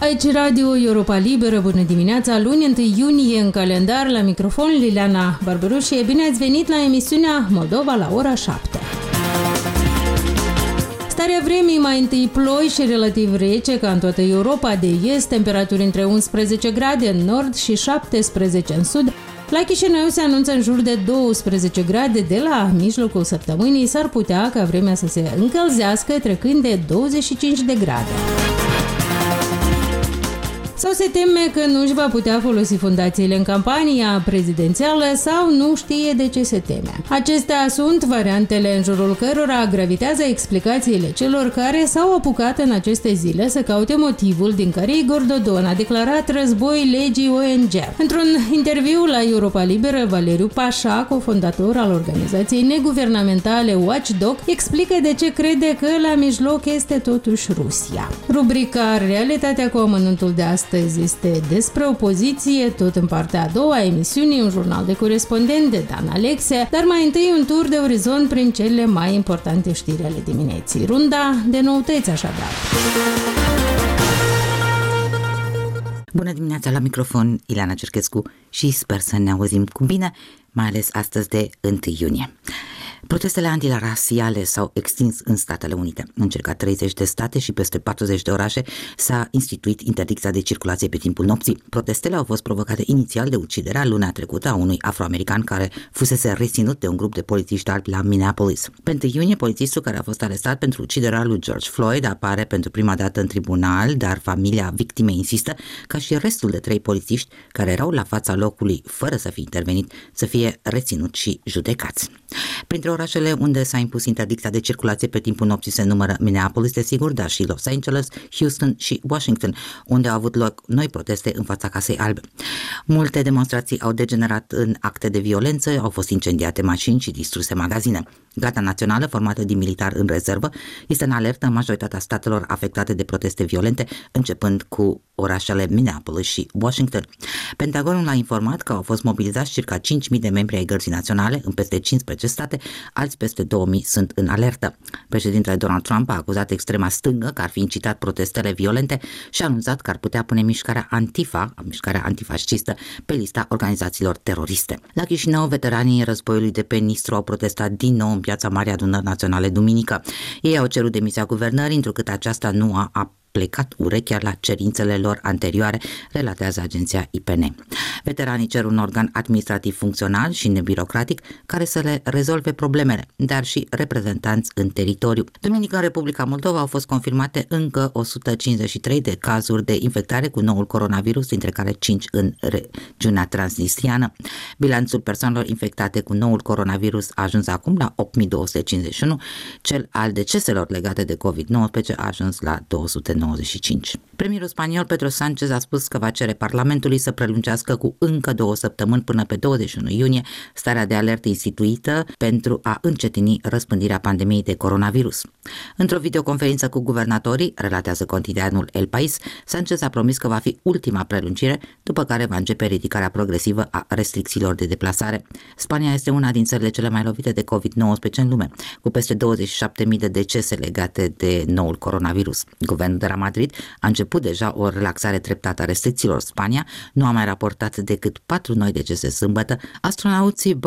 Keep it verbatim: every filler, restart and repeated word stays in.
Aici Radio Europa Liberă, bună dimineața, luni întâi iunie în calendar, la microfon Liliana Barberușie. Bine ați venit la emisiunea Moldova la ora șapte. Starea vremii, mai întâi ploi și relativ rece, ca în toată Europa de Est, temperaturi între unsprezece grade în nord și șaptesprezece în sud. La Chișinău se anunță în jur de douăsprezece grade, de la mijlocul săptămânii s-ar putea ca vremea să se încălzească, trecând de douăzeci și cinci de grade. Sau se teme că nu își va putea folosi fundațiile în campania prezidențială sau nu știe de ce se teme. Acestea sunt variantele în jurul cărora gravitează explicațiile celor care s-au apucat în aceste zile să caute motivul din care Igor Dodon a declarat război legii O N G. Într-un interviu la Europa Liberă, Valeriu Pașa, cofondator al organizației neguvernamentale Watchdog, explică de ce crede că la mijloc este totuși Rusia. Rubrica Realitatea cu amănuntul de astăzi este despre opoziție, tot în partea a doua a emisiunii, un jurnal de corespondent de Dan Alexe, dar mai întâi un tur de orizont prin cele mai importante știri ale dimineții. Runda de noutăți, așadar. Bună dimineața, la microfon Ileana Cerchescu și sper să ne auzim cu bine, mai ales astăzi de întâi iunie. Protestele antirasiale s-au extins în Statele Unite. În circa treizeci de state și peste patruzeci de orașe s-a instituit interdicția de circulație pe timpul nopții. Protestele au fost provocate inițial de uciderea luna trecută a unui afroamerican care fusese reținut de un grup de polițiști albi la Minneapolis. Pe întâi iunie, polițistul care a fost arestat pentru uciderea lui George Floyd apare pentru prima dată în tribunal, dar familia victimei insistă ca și restul de trei polițiști care erau la fața locului fără să fie intervenit să fie reținuți și judecați. Printre orașele unde s-a impus interdicția de circulație pe timpul nopții se numără Minneapolis, desigur, dar și Los Angeles, Houston și Washington, unde au avut loc noi proteste în fața Casei Albe. Multe demonstrații au degenerat în acte de violență, au fost incendiate mașini și distruse magazine. Garda Națională, formată din militari în rezervă, este în alertă în majoritatea statelor afectate de proteste violente, începând cu orașele Minneapolis și Washington. Pentagonul a informat că au fost mobilizați circa cinci mii de membri ai Gărzii Naționale în peste cincisprezece state, alți peste două mii sunt în alertă. Președintele Donald Trump a acuzat extrema stângă că ar fi incitat protestele violente și a anunțat că ar putea pune mișcarea Antifa, mișcarea antifascistă, pe lista organizațiilor teroriste. La Chișinău, veteranii războiului de pe Nistru au protestat din nou în Piața Marii Adunări Naționale duminică. Ei au cerut demisia guvernării, întrucât aceasta nu a plecat urechea la cerințele lor anterioare, relatează agenția I P N. Veteranii cer un organ administrativ funcțional și nebirocratic care să le rezolve problemele, dar și reprezentanți în teritoriu. Duminică în Republica Moldova au fost confirmate încă o sută cincizeci și trei de cazuri de infectare cu noul coronavirus, dintre care cinci în regiunea transnistriană. Bilanțul persoanelor infectate cu noul coronavirus a ajuns acum la opt mii două sute cincizeci și unu, cel al deceselor legate de covid nouăsprezece a ajuns la două sute nouăzeci și cinci. Premierul spaniol Pedro Sánchez a spus că va cere Parlamentului să prelungească cu încă două săptămâni până pe douăzeci și unu iunie starea de alertă instituită pentru a încetini răspândirea pandemiei de coronavirus. Într-o videoconferință cu guvernatorii, relatează cotidianul El País, Sánchez a promis că va fi ultima prelungire, după care va începe ridicarea progresivă a restricțiilor de deplasare. Spania este una din țările cele mai lovite de covid nouăsprezece în lume, cu peste douăzeci și șapte mii de decese legate de noul coronavirus. Guvernul de la Madrid a început deja o relaxare treptată a restricțiilor. Spania nu a mai raportat decât patru noi decese sâmbătă. Astronauții